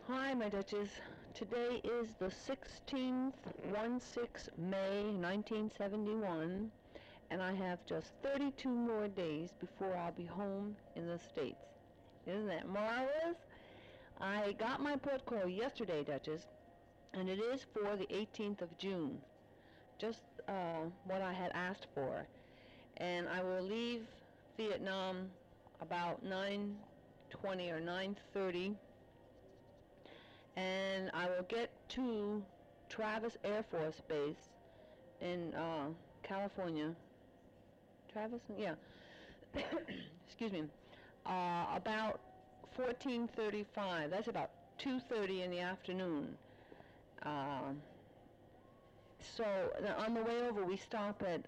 Hi, my Duchess. Today is the 16th, 1/6 May 1971, and I have just 32 more days before I'll be home in the States. Isn't that marvelous? I got my port call yesterday, Duchess, and it is for the 18th of June. Just what I had asked for. And I will leave Vietnam about 9:20 or 9:30, and I will get to Travis Air Force Base in California. Travis? Yeah. Excuse me. About 14:35. That's about 2:30 in the afternoon. So on the way over, we stop at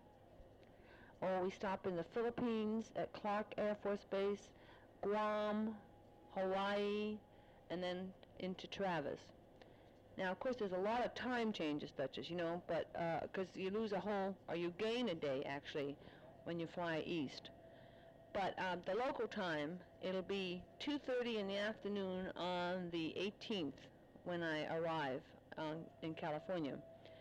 we stop in the Philippines at Clark Air Force Base, Guam, Hawaii, and then into Travis. Now, of course, there's a lot of time changes, Duchess, but because you lose a whole, or you gain a day, actually, when you fly east. But the local time, it'll be 2:30 in the afternoon on the 18th when I arrive in California.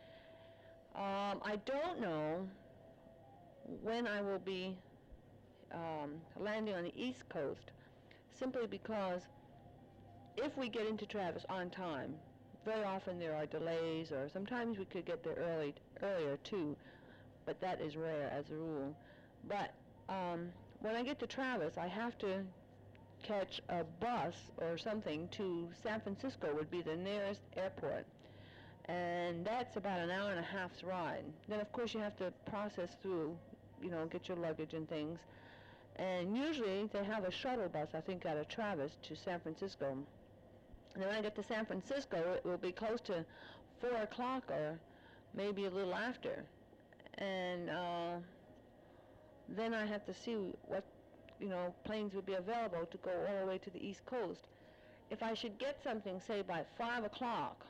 I don't know when I will be landing on the East Coast, simply because if we get into Travis on time, very often there are delays, or sometimes we could get there earlier too, but that is rare as a rule. But when I get to Travis, I have to catch a bus or something to San Francisco, would be the nearest airport. And that's about an hour and a half's ride. Then, of course, you have to process through, get your luggage and things. And usually they have a shuttle bus, I think, out of Travis to San Francisco. And then when I get to San Francisco, it will be close to 4 o'clock or maybe a little after. And then I have to see what, planes would be available to go all the way to the East Coast. If I should get something, say, by 5 o'clock,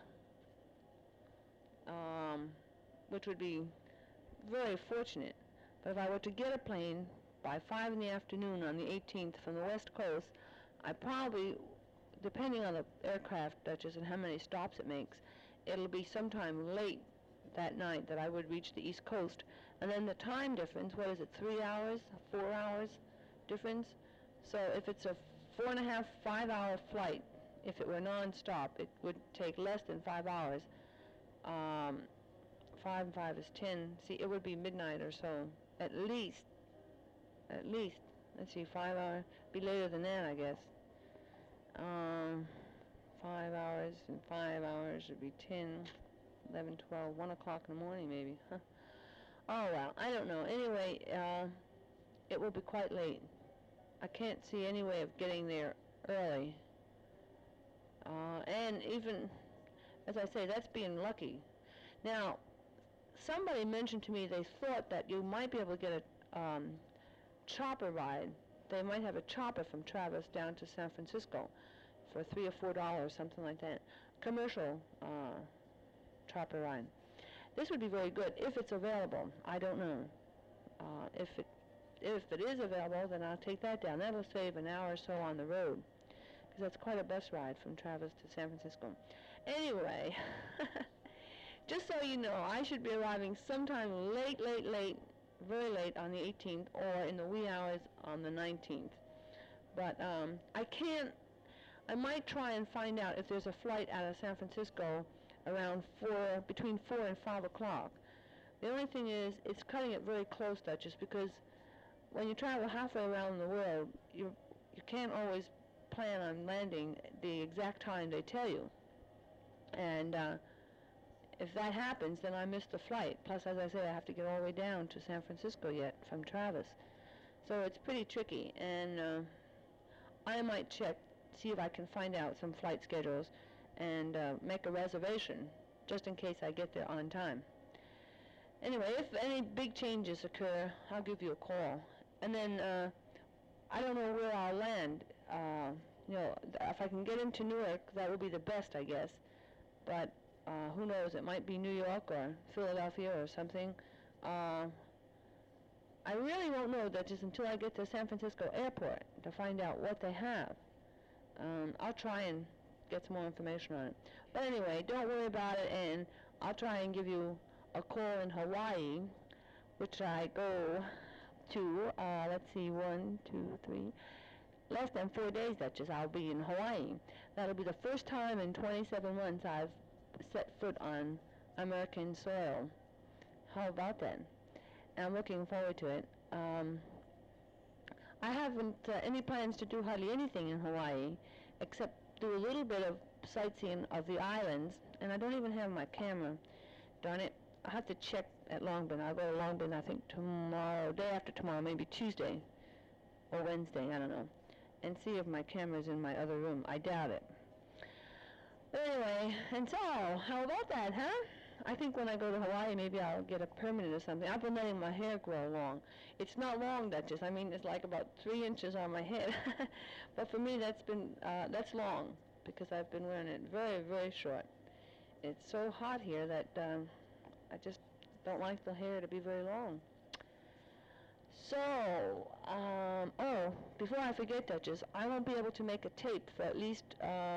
which would be very fortunate. But if I were to get a plane by 5 in the afternoon on the 18th from the West Coast, I probably, depending on the aircraft, Duchess, and how many stops it makes, it'll be sometime late that night that I would reach the East Coast. And then the time difference, what is it, 3 hours, 4 hours difference? So if it's a 4.5, 5-hour flight, if it were non-stop, it would take less than 5 hours. 5 and 5 is 10. See, it would be midnight or so. At least. Let's see, 5 hours. Be later than that, I guess. 5 hours and 5 hours would be 10, 11, 12, 1 o'clock in the morning maybe. Huh. Oh, well, I don't know. Anyway, it will be quite late. I can't see any way of getting there early. And even, as I say, that's being lucky. Now, somebody mentioned to me they thought that you might be able to get a chopper ride. They might have a chopper from Travis down to San Francisco for $3 or $4, something like that. Commercial chopper ride. This would be very good if it's available. I don't know. If it is available, then I'll take that down. That'll save an hour or so on the road, because that's quite a bus ride from Travis to San Francisco. Anyway, just so you know, I should be arriving sometime late, very late on the 18th, or in the wee hours on the 19th. But I might try and find out if there's a flight out of San Francisco around between 4 and 5 o'clock. The only thing is, it's cutting it very close, Duchess, because when you travel halfway around the world, you can't always plan on landing the exact time they tell you. And if that happens, then I miss the flight. Plus, as I say, I have to get all the way down to San Francisco yet from Travis. So it's pretty tricky. And I might see if I can find out some flight schedules and make a reservation, just in case I get there on time. Anyway, if any big changes occur, I'll give you a call. And then I don't know where I'll land. If I can get into Newark, that would be the best, I guess. But who knows? It might be New York or Philadelphia or something. I really won't know that just until I get to San Francisco Airport to find out what they have. I'll try and get some more information on it. But anyway, don't worry about it, and I'll try and give you a call in Hawaii, which I go to, let's see, 1, 2, 3, less than 4 days, Duchess, I'll be in Hawaii. That'll be the first time in 27 months I've set foot on American soil. How about that? I'm looking forward to it. I haven't any plans to do hardly anything in Hawaii, except do a little bit of sightseeing of the islands, and I don't even have my camera. Darn it. I'll have to check at Long Binh. I'll go to Long Binh, I think, tomorrow, day after tomorrow, maybe Tuesday or Wednesday, I don't know, and see if my camera's in my other room. I doubt it. But anyway, and so, how about that, huh? I think when I go to Hawaii, maybe I'll get a permanent or something. I've been letting my hair grow long. It's not long, Duchess. I mean, it's like about 3 inches on my head. But for me, that's long, because I've been wearing it very, very short. It's so hot here that I just don't like the hair to be very long. So, oh, before I forget, Duchess, I won't be able to make a tape for at least,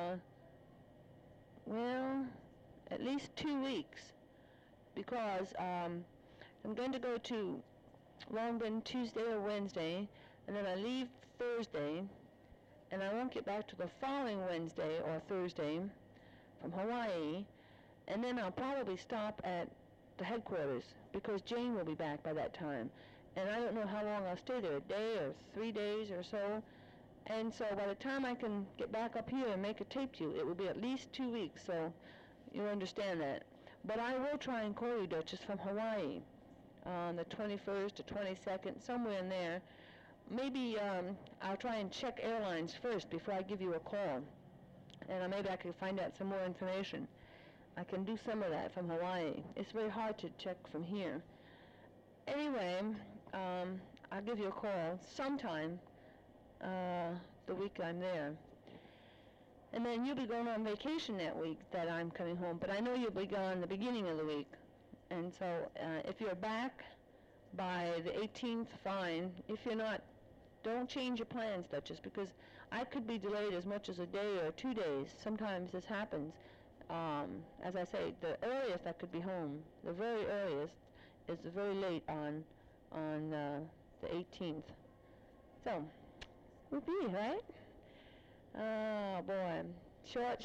well, at least 2 weeks, because I'm going to go to Long Binh Tuesday or Wednesday, and then I leave Thursday, and I won't get back to the following Wednesday or Thursday from Hawaii, and then I'll probably stop at the headquarters, because Jane will be back by that time, and I don't know how long I'll stay there, a day or 3 days or so. And so by the time I can get back up here and make a tape to you, it will be at least 2 weeks, so you'll understand that. But I will try and call you, Duchess, from Hawaii on the 21st or 22nd, somewhere in there. Maybe I'll try and check airlines first before I give you a call, and maybe I can find out some more information. I can do some of that from Hawaii. It's very hard to check from here. Anyway, I'll give you a call sometime the week I'm there. And then you'll be going on vacation that week that I'm coming home, but I know you'll be gone the beginning of the week. And so if you're back by the 18th, fine. If you're not, don't change your plans, Duchess, because I could be delayed as much as a day or 2 days. Sometimes this happens. As I say, the earliest I could be home, the very earliest, is very late on the 18th. So, whoopee, right? Oh, boy. Short.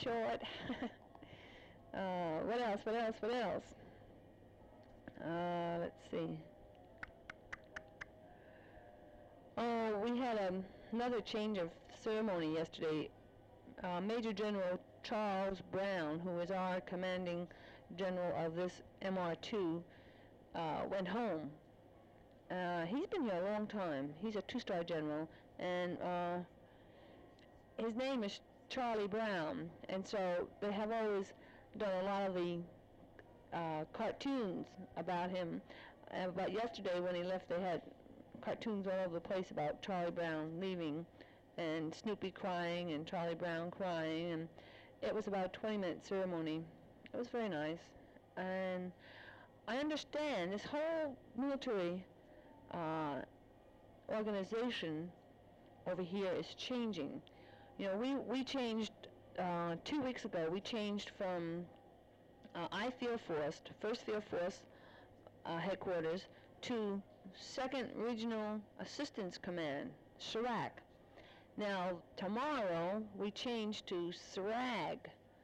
What else? Let's see. Oh, we had another change of ceremony yesterday. Major General Charles Brown, who is our commanding general of this MR2, went home. He's been here a long time. He's a 2-star general, and his name is Charlie Brown, and so they have always done a lot of the cartoons about him. But yesterday when he left, they had cartoons all over the place about Charlie Brown leaving, and Snoopy crying, and Charlie Brown crying, and it was about a 20-minute ceremony. It was very nice, and I understand this whole military organization over here is changing. You know, we changed 2 weeks ago. We changed from I Field Force, 1st Field Force headquarters, to 2nd Regional Assistance Command, SRAC. Now, tomorrow we change to SRAG,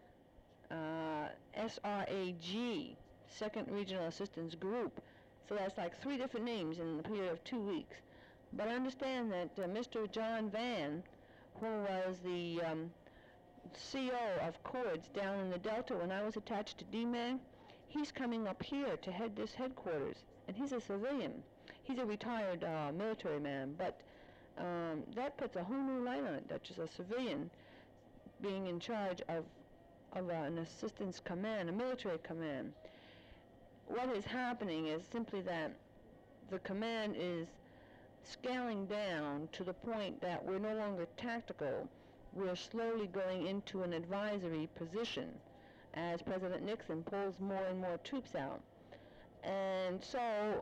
S-R-A-G, 2nd Regional Assistance Group. So that's like 3 different names in the period of 2 weeks. But I understand that Mr. John Van, who was the CO of CORDS down in the Delta when I was attached to DMAG, he's coming up here to head this headquarters. And he's a civilian. He's a retired military man, but that puts a whole new light on it, Duchess, a civilian being in charge of an assistance command, a military command. What is happening is simply that the command is scaling down to the point that we're no longer tactical. We're slowly going into an advisory position as President Nixon pulls more and more troops out. And so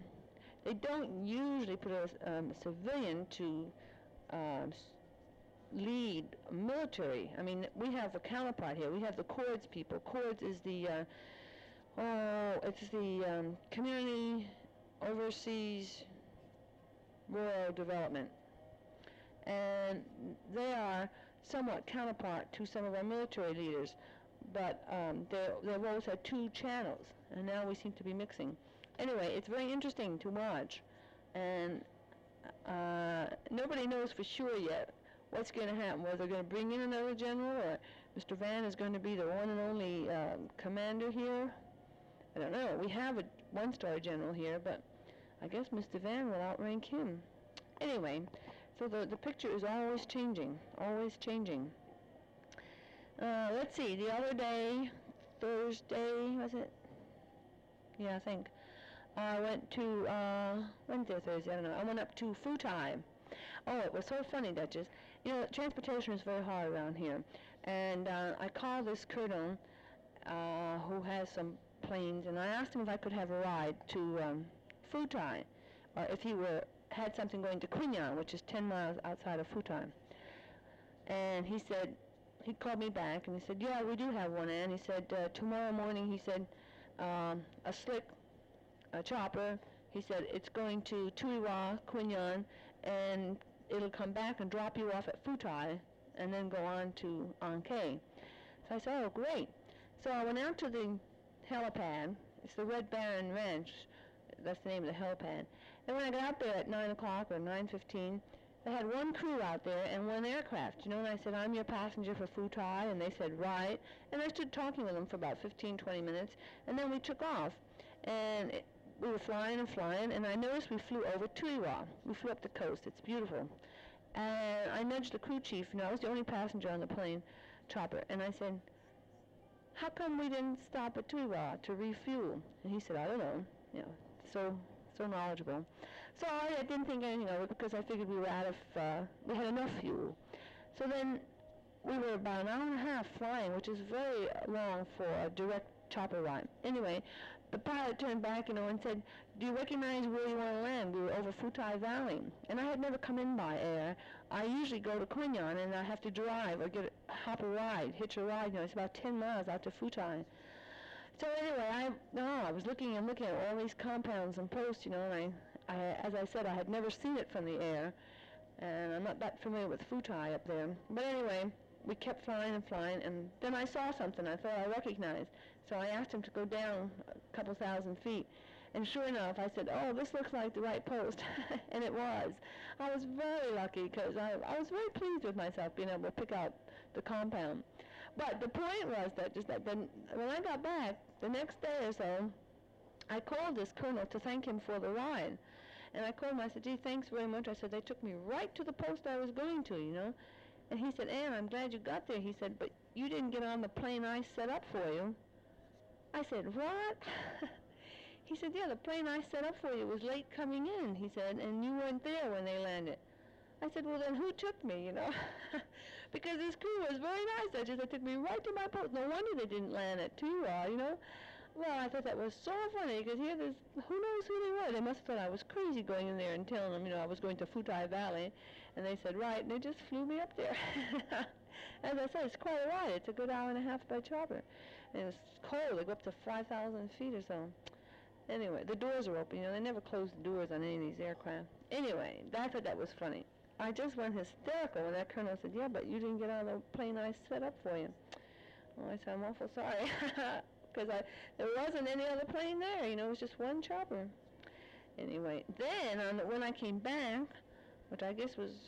they don't usually put a civilian to lead military. I mean, we have a counterpart here. We have the CORDS people. CORDS is the, it's the Community Overseas Rural Development. And they are somewhat counterpart to some of our military leaders, but they've always had two channels, and now we seem to be mixing. Anyway, it's very interesting to watch, and nobody knows for sure yet what's going to happen, whether they're going to bring in another general, or Mr. Van is going to be the one and only commander here. I don't know. We have a one-star general here, but I guess Mr. Van will outrank him. Anyway, so the picture is always changing, always changing. Let's see, the other day, Thursday, was it? Yeah, I think. I went to, Wednesday or Thursday, I don't know. I went up to Futai. Oh, it was so funny, Duchess. You know, transportation is very hard around here. And I called this colonel who has some planes, and I asked him if I could have a ride to Futai, or if he had something going to Quinyan, which is 10 miles outside of Futai. And he said, he called me back, and he said, yeah, we do have one, and he said, tomorrow morning, he said, a slick, a chopper, he said, it's going to Tuiwa, Quinyan, and it'll come back and drop you off at Futai, and then go on to Anke. So I said, oh, great. So I went out to the helipad. It's the Red Baron Ranch. That's the name of the helipad. And when I got out there at 9 o'clock or 9:15, they had one crew out there and one aircraft, you know, and I said, I'm your passenger for Futai, and they said, right. And I stood talking with them for about 15, 20 minutes, and then we took off. And we were flying and flying, and I noticed we flew over Tuiwa. We flew up the coast. It's beautiful. And I nudged the crew chief, you know, I was the only passenger on the plane chopper, and I said, how come we didn't stop at Tuiwa to refuel? And he said, I don't know, you know, so knowledgeable. So I didn't think anything of it because I figured we were out of, we had enough fuel. So then we were about an hour and a half flying, which is very long for a direct chopper ride. Anyway, the pilot turned back, you know, and said, do you recognize where you want to land? We were over Futai Valley. And I had never come in by air. I usually go to Quinyan, and I have to drive or hop a ride, hitch a ride. You know, it's about 10 miles out to Futai. So anyway, I was looking at all these compounds and posts, you know, and as I said, I had never seen it from the air, and I'm not that familiar with Futai up there. But anyway, we kept flying and flying, and then I saw something I thought I recognized. So I asked him to go down a couple thousand feet. And sure enough, I said, oh, this looks like the right post. And it was. I was very lucky because I was very pleased with myself being able to pick out the compound. But the point was that when I got back, the next day or so, I called this colonel to thank him for the ride. And I called him, I said, gee, thanks very much. I said, they took me right to the post I was going to, you know. And he said, Ann, I'm glad you got there. He said, but you didn't get on the plane I set up for you. I said, what? He said, yeah, the plane I set up for you was late coming in, he said, and you weren't there when they landed. I said, well, then who took me, you know? Because this crew was very nice. They took me right to my post. No wonder they didn't land at Tuiwa, you know? Well, I thought that was so funny, because here there's, who knows who they were? They must have thought I was crazy going in there and telling them, you know, I was going to Futai Valley. And they said, right, and they just flew me up there. As I said, it's quite a ride. It's a good hour and a half by chopper. And it's cold. They go up to 5,000 feet or so. Anyway, the doors are open. You know, they never close the doors on any of these aircraft. Anyway, I thought that was funny. I just went hysterical when that colonel said, yeah, but you didn't get on the plane I set up for you. Well, I said, I'm awful sorry. Because there wasn't any other plane there. You know, it was just one chopper. Anyway, then when I came back, which I guess was,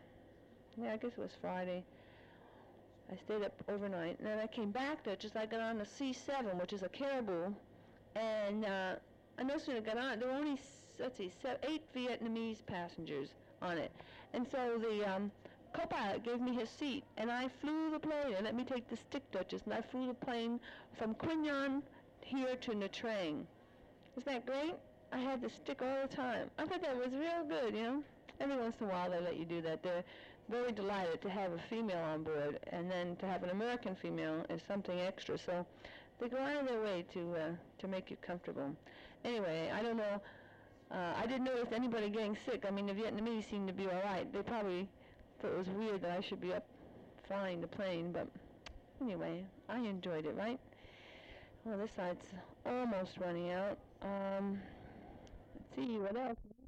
I guess it was Friday, I stayed up overnight, and then I came back there, just I got on the C7, which is a Caribou, and I no sooner got on, there were only, 8 Vietnamese passengers on it, and so the co-pilot gave me his seat, and I flew the plane, and let me take the stick, Duchess, and I flew the plane from Quinyan here to Nha Trang. Isn't that great? I had the stick all the time. I thought that was real good, you know. Every once in a while they let you do that. They're very delighted to have a female on board, and then to have an American female is something extra. So they go out of their way to make you comfortable. Anyway, I don't know. I didn't notice anybody getting sick. I mean, the Vietnamese seemed to be all right. They probably thought it was weird that I should be up flying the plane, but anyway, I enjoyed it, right? Well, this side's almost running out. Let's see, what else?